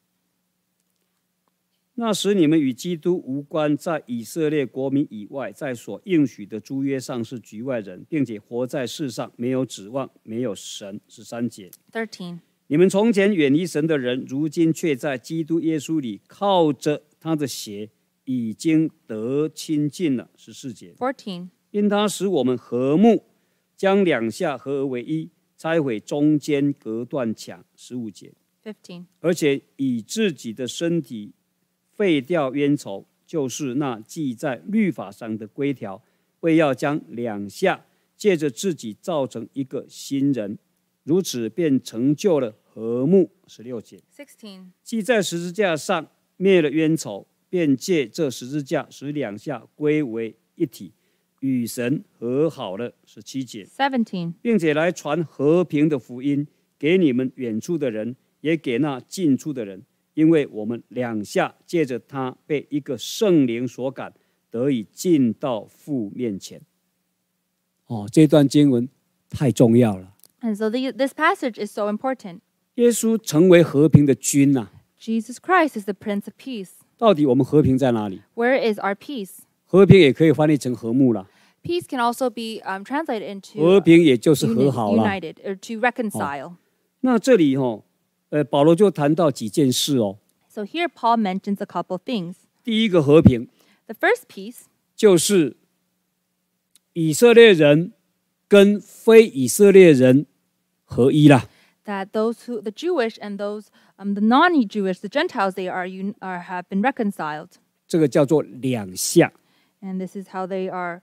那时你们与基督无关，在以色列国民以外，在所应许的诸约上是局外人，并且活在世上没有指望，没有神。十三节， thirteen. 你们从前远离神的人，如今却在基督耶稣里靠着他的血已经得亲近了。十四节， fourteen. 因他使我们和睦，将两下合而为一，拆毁中间隔断墙。十五节， fifteen. 而且以自己的身体废掉冤仇，就是那记在律法上的规条，为要将两下借着自己造成一个新人，如此便成就了和睦。十六节， sixteen. 既在十字架上灭了冤仇，便借这十字架使两下归为一体，与神和好了。十七节， seventeen. 并且来传和平的福音，给你们远处的人，也给那近处的人。因为我们两下借着他被一个圣灵所感，得以进到父面前。哦，这段经文太重要了。 And so the, this passage is so important. 耶稣成为和平的君呐、啊， Jesus Christ is the Prince of Peace. 到底我们和平在哪里？ Where is our peace? 和平也可以翻译成和睦了， Peace can also be um, translated into 和平也就是 uni- 和好了。 united or to reconcile. 那这里哦，呃，保罗就谈到几件事哦。 So here Paul mentions a couple of things. 第一个和平 The first peace 就是以色列人跟非以色列人合一啦。 that those who the Jewish and those um, the non-Jewish, the Gentiles, they are, un, are have been reconciled, 这个叫做两下， and this is how they are.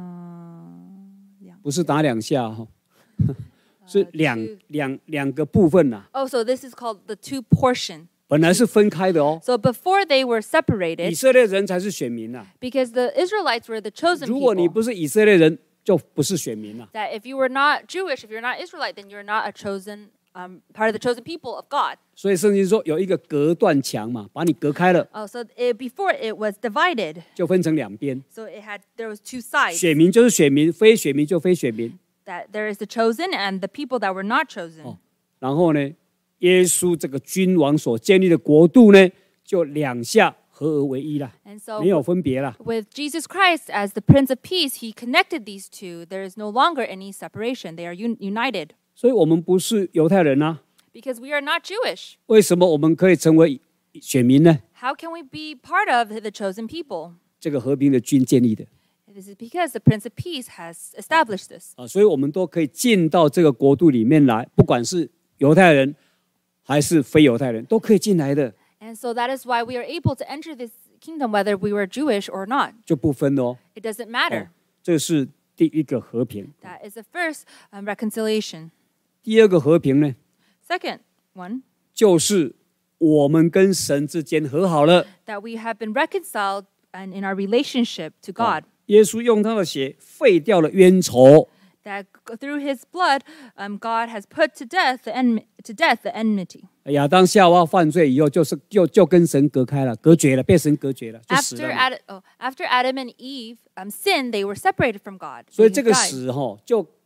Uh, 不是打两下哈、哦，是两 two 两两个部分呐、啊， oh, so this is called the two portion. 本来是分开的哦。 So before they were 以 separated, 色列人才是选民呐、啊， because the Israelites were the chosen 如果你 people. 不是以色列人，就不是选民了、啊。 That if you were not Jewish, if you're not Israelite, then you're not a chosen um, part of the chosen people of God. 所以圣经说有一个隔断墙嘛，把你隔开了， Oh, so it, before it was divided. 就分成两边。 So it had there was two sides. 选民就是选民，非选民就非选民。 That there is the chosen and the people that were not chosen. 哦，然后呢，耶稣这个君王所建立的国度呢，就两下合而为一了， And so 没有分别了。 with Jesus Christ as the Prince of Peace, he connected these two. There is no longer any separation. They are un- united. 所以我们不是犹太人啊， Because we are not Jewish. 为什么我们可以成为选民呢？ How can we be part of the chosen people? 这个和平的君建立的 This is because the Prince of Peace has established this. 啊，所以我们都可以进到这个国度里面来，不管是犹太人还是非犹太人，都可以进来的， And so that is why we are able to enter this kingdom whether we were Jewish or not. 就不分哦。 It doesn't matter. 哦，这是第一个和平。 That is the first um, reconciliation. 第二个和平呢， Second one, 就是我们跟神之间和好了。 that we have been reconciled and in our relationship to God. 耶稣用他的血废掉了冤仇， That g- through his blood, um, God has put to death the enm- to death the enmity. 亚当夏娃犯罪以后，就是就就跟神隔开了，隔绝了，被神隔绝了，就死 After 了嘛。 Adam, oh, after Adam and Eve um, sinned, they were separated from God. 所以 They 这个 died. 死哈、哦，就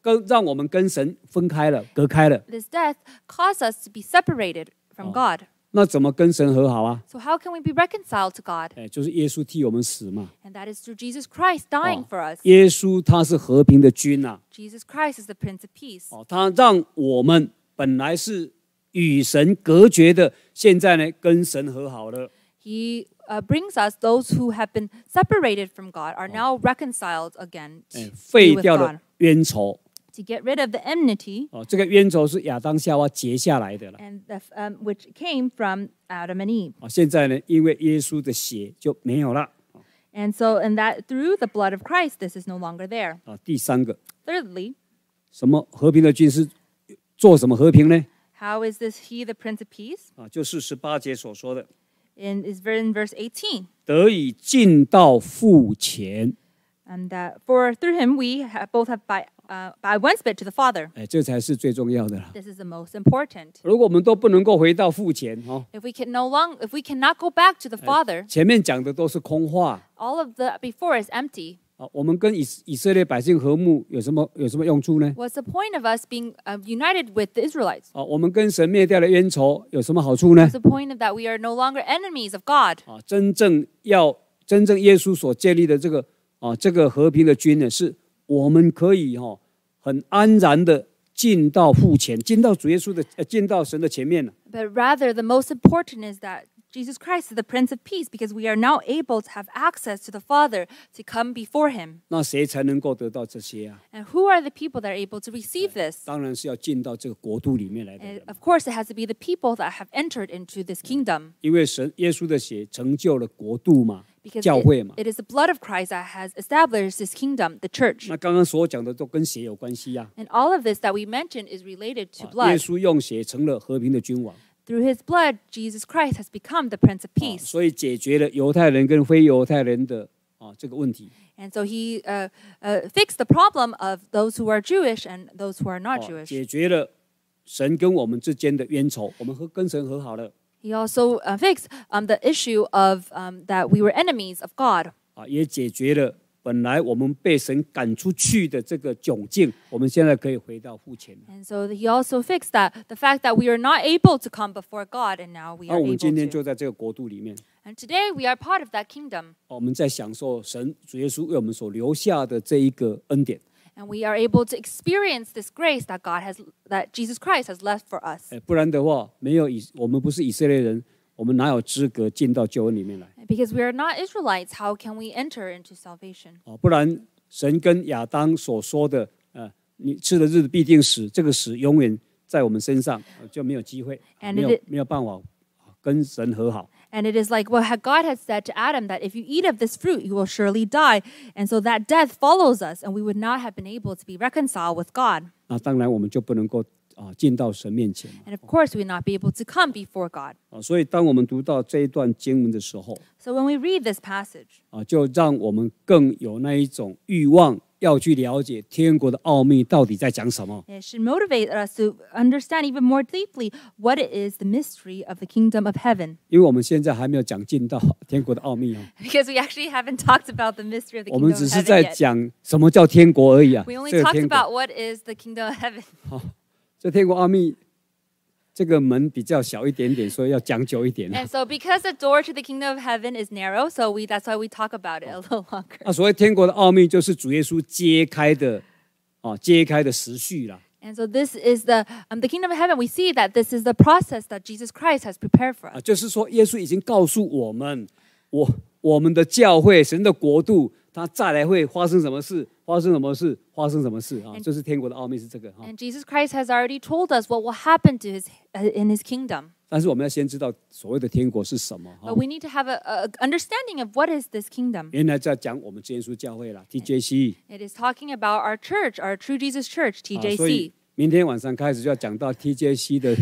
跟让我们跟神分开了，隔开了。 This death caused us to be separated from God. 那怎么跟神和好啊？ So how can we be reconciled to God? 哎，就是耶稣替我们死嘛。 And that is through Jesus Christ dying for us. 耶稣他是和平的君呐、 Jesus Christ is the Prince of Peace. 哦，他让我们本来是与神隔绝的，现在呢跟神和好了。 He uh, brings us, those who have been separated from God, are now reconciled again 哎， to be 废 with 掉 God. 了冤仇。 To get rid of the enmity, 哦，这个冤仇是亚当夏娃结下来的了。 and the, um, which came from Adam and Eve. 哦，现在呢，因为耶稣的血就没有了。 And so, and that through the blood of Christ, this is no longer there. 啊，第三个， Thirdly, 什么和平的君是做什么和平呢？ how is this he the Prince of Peace? 啊，就是十八节所说的， In is in verse eighteen. 得以进到父前。 And that for through him we have, both have by uh, by one spirit to the Father. 哎，这才是最重要的了。 This is the most important. 如果我们都不能够回到父前，哦， If we can no long, if we cannot go back to the Father, 前面讲的都是空话。 all of the before is empty. 啊，我们跟以以色列百姓和睦有什么有什么用处呢？ What's the point of us being uh, united with the Israelites? 啊，我们跟神灭掉了冤仇有什么好处呢 What's？the point of that we are no longer enemies of God? 啊，真正要真正耶稣所建立的这个啊这个和平的君呢，是我们可以哈、哦、很安然的进到父前，进到主耶稣的呃进到神的前面了。 But rather, the most important is that Jesus Christ is the Prince of Peace, because we are now able to have access to the Father to come before Him. 那谁才能够得到这些啊？ And who are the people that are able to receive this? 当然是要进到这个国度里面来的 And 人， of course, it has to be the people that have entered into this kingdom, 因为神耶稣的血成就了国度嘛， because 教会嘛 it,。it is the blood of Christ that has established this kingdom, the church. 那刚刚所讲的都跟血有关系呀、 And all of this that we mentioned is related to 啊。耶 blood. 稣用血成了和平的君王。 Through His blood, Jesus Christ has become the Prince of 啊 Peace. 所以解决了犹太人跟非犹太人的啊这个问题。 And so He uh, uh, fixed the problem of those who are Jewish and those who are 啊 not Jewish. 解决了神跟我们之间的冤仇，我们和跟神和好了。 He also uh, fixed um, the issue of um, that we were enemies of God. 啊，也解决了本来我们被神赶出去的这个窘境，我们现在可以回到父前了。 And so He also fixed that, the fact that we are not able to come before God, and now we 那 are 我们 able 今天 to. 就在这个国度里面， And today we are part of that kingdom, 我们在享受神主耶稣为我们所留下的这一个恩典。 and we are able to experience this grace that God has, that Jesus Christ has left for us. 哎，不然的话，没有以我们不是以色列人，我们哪有资格进到救恩里面来？ Because we are not Israelites, how can we enter into salvation? 啊，不然神跟亚当所说的，呃，你吃的日子必定死，这个死永远在我们身上，呃就没有机会，啊 And 没有 it- 没有办法啊跟神和好。 And it is like what God had said to Adam, that if you eat of this fruit, you will surely die. And so that death follows us, and we would not have been able to be reconciled with God. 那当然我们就不能够啊进到神面前 And of course, we would not be able to come before God. 啊。所以当我们读到这一段经文的时候 So when we read this passage, 啊，就让我们更有那一种欲望，要去了解天国的奥秘到底在讲什么。 it should motivate us to understand even more deeply what it is, the mystery of the kingdom of heaven. 因为我们现在还没有讲进到天国的奥秘哦， Because we actually haven't talked about the mystery of the 我 kingdom 们 of 只是 heaven 在 yet. 讲什么叫天国而已啊。 We only 这个 talked 天国 about what is the kingdom of heaven. 这天国奥秘这个门比较小一点点，所以要讲久一点。 And so because the door to the kingdom of heaven is narrow, so we that's why we talk about it a little longer. 那所谓天国的奥秘，就是主耶稣揭开的啊，揭开的时序啦。 And so this is the um, the kingdom of heaven. We see that this is the process that Jesus Christ has prepared for 啊， us. 就是说，耶稣已经告诉我们，我我们的教会、神的国度，它再来会发生什么事，发生什么事，发生什么事啊？就是天国的奥秘是这个哈。 And Jesus Christ has already told us what will happen to his uh, in his kingdom. 但是我们要先知道所谓的天国是什么哈 But。we need to have a, a understanding of what is this kingdom. 原来在讲我们真耶稣教会啦 ，T J C。 It is talking about our church, our True Jesus Church, 啊所 T J 以 C. 明天晚上开始就要讲到 T J C 的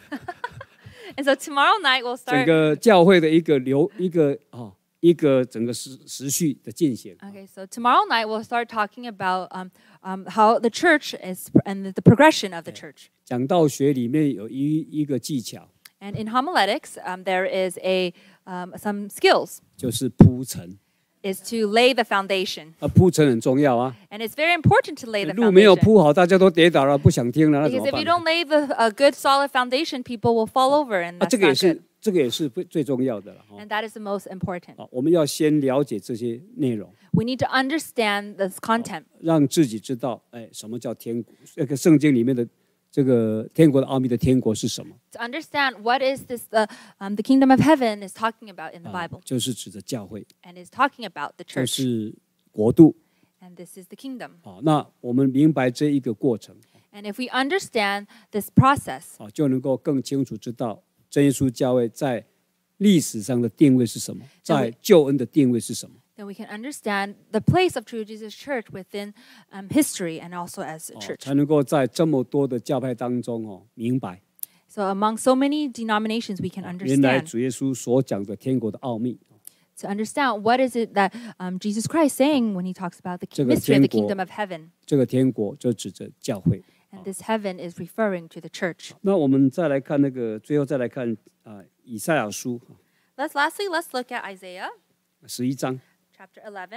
And so tomorrow night we'll 整 start. 个教会的一个流一个啊一个整个时时序的进行。 Okay, so tomorrow night we'll start talking about um, um, how the church is and the progression of the church. 讲道学里面有一一个技巧， And in homiletics, um, there is a um, some skills, 就是铺陈。 is to lay the foundation. 啊，铺陈很重要啊。 And it's very important to lay the 路没有 foundation. 铺好，大家都跌倒了，不想听了，那怎 Because 么 if you 办？ don't lay the a good solid foundation, people will fall over, and 啊， that's 这个也 not 是 good. 这个也是最最重要的了。哦 And that is the most important. 啊，我们要先了解这些内容， We need to understand this content 让自己知道，哎，什么叫天国？那个圣经里面的这个天国的奥秘的天国是什么？ to understand what is this the um, the kingdom of heaven is talking about in the 啊 Bible, 就是指着教会， and is talking about the 就 church, 是国度。 and this is the kingdom. 啊，那我们明白这一个过程， And if we understand this process, 啊，就能够更清楚知道真耶稣教会在历史上的定位是什么，在救恩的定位是什么。 then we can understand the place of True Jesus Church within um, history and also as a 哦 church. 才能够在这么多的教派当中哦，明白 So among so many denominations, we can 原来 understand 主耶稣所讲的天国的奥秘。 to understand what is it that um, Jesus Christ saying when he talks about the 这个 mystery of the 天国- kingdom of heaven. 这个天国就指着教会。 And this heaven is referring to the church. 那我们再来看那个，最后再来看啊、呃以赛亚书 Let's lastly, let's look at Isaiah 十一章， chapter eleven.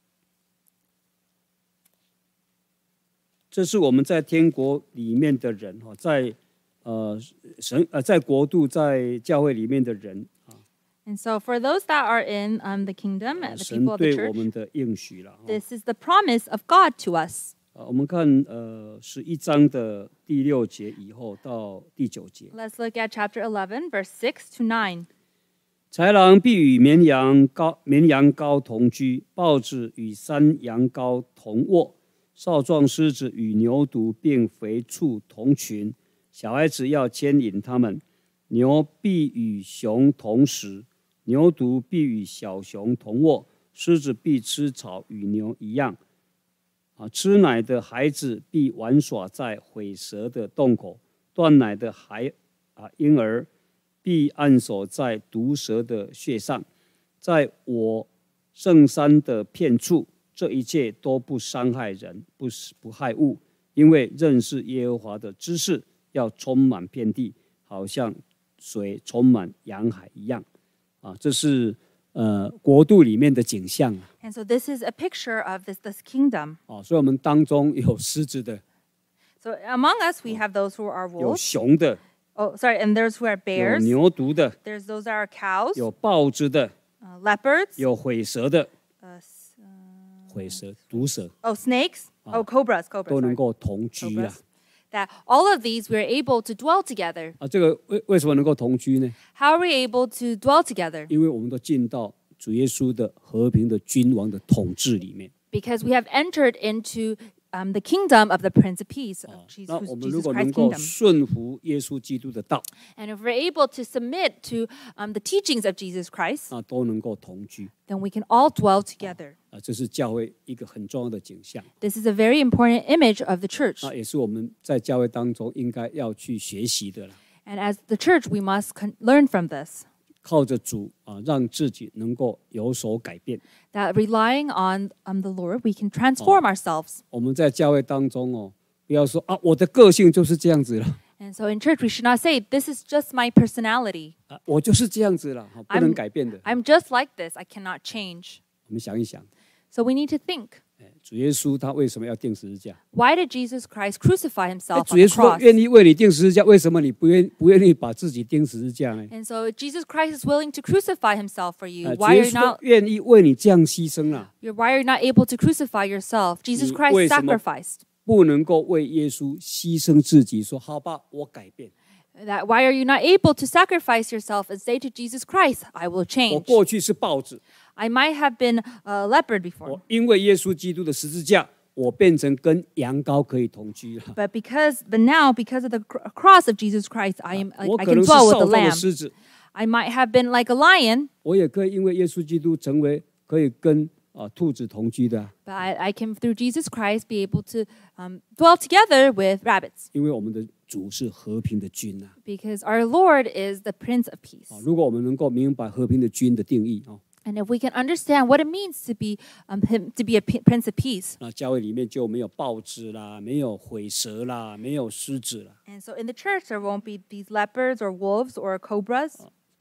这是我们在天国里面的人哈，在呃神呃在国度在教会里面的人啊， And so for those that are in um, the kingdom, and the 神 people of the 对我 church, 们的应许了。哈 this is the promise of God to us. 啊，我们看呃十一章的第六节以后到第九节， Let's look at chapter eleven, verse six to nine. 豺狼必与绵羊羔绵羊羔同居，豹子与山羊羔同卧，少壮狮子与牛犊并肥畜同群。小孩子要牵引他们，牛必与熊同食，牛犊必与小熊同卧，狮子必吃草，与牛一样。啊，吃奶的孩子必玩耍在毁蛇的洞口，断奶的孩啊婴儿必按手在毒蛇的穴上，在我圣山的片处，这一切都不伤害人，不不害物，因为认识耶和华的知识要充满遍地，好像水充满洋海一样。啊，这是呃国度里面的景象啊。 And so this is a picture of this, this kingdom. 啊，所以我们当中有狮子的， So among us, we have those who are 有 wolves. 熊的， Oh, sorry, and there's who are 有 bears. 牛犊的， There's those that are cows, 有豹子的， uh, leopards, 有毁蛇的， uh, s- uh, 毁蛇、毒蛇 oh, snakes, oh, cobras, cobras. 都能 Sorry. 够同居啊。 Cobras. That all of these we're able to dwell together. 啊，这个为为什么能够同居呢？ How are we able to dwell together? 因为我们都进到主耶稣的和平的君王的统治里面。 Because we have entered into um, the kingdom of the Prince of Peace, of 那 Jesus, 我们 Jesus 如果能 Christ's 够 kingdom. 顺服耶稣基督的道， And if we're able to submit to um, the teachings of Jesus Christ, 那都能够同居 then we can all dwell together. 啊，这是教会一个很重要的景象。 This is a very important image of the church. 那也是我们在教会当中应该要去学习的了。 And as the church, we must con- learn from this. 靠着主啊，让自己能够有所改变。 That relying on um, the Lord, we can transform ourselves. 我们在教会当中哦，不要说啊，我的个性就是这样子了 And so in church, we should not say, this is just my personality. 啊，我就是这样子了，啊不能改变的。 I'm just like this. I cannot change. 我们想一想， So we need to think. 哎主耶稣他为什么要定十字架？ Why did Jesus Christ crucify 哎 himself 主 on 耶 the 稣都 cross? 愿意为你定十字架，为什么你不愿不愿意把自己钉十字架呢？ And so Jesus Christ is willing to crucify himself for you. 哎主 Why 耶 are you 稣 not 都愿意为你这样牺牲了， you're, why are you not able to crucify yourself? Jesus 你 Christ 为什么- sacrificed. 不能够为耶稣牺牲自己，说好吧，我改变。 That why are you not able to sacrifice yourself and say to Jesus Christ, I will 我 change. 过去是豹子， I might have been a leopard before, 我因为耶稣基督的十字架，我变成跟羊羔可以同居了。 but because but now because of the cr- cross of Jesus Christ, I am I, 我 I 可 can 能是 dwell with 少 the 壮的 lamb. 狮子， I might have been like a lion, 我也可以因为耶稣基督成为可以跟啊兔子同居的啊， but I, I can through Jesus Christ be able to um, dwell together with rabbits. 因为我们的主是和平的君啊。 Because our Lord is the Prince of Peace. 啊如果我们能够明白和平的君的定义啊， And if we can understand what it means to be um, him, to be a P- Prince of Peace, 那教会里面就没有豹子啦，没有毁蛇啦，没有狮子啦。 and so in the church there won't be these leopards or wolves or cobras.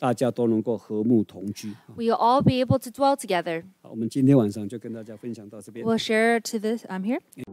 大家都能够和睦同居。 we'll all be able to dwell together. 好，我们今天晚上就跟大家分享到这边。 We'll share to this. I'm here.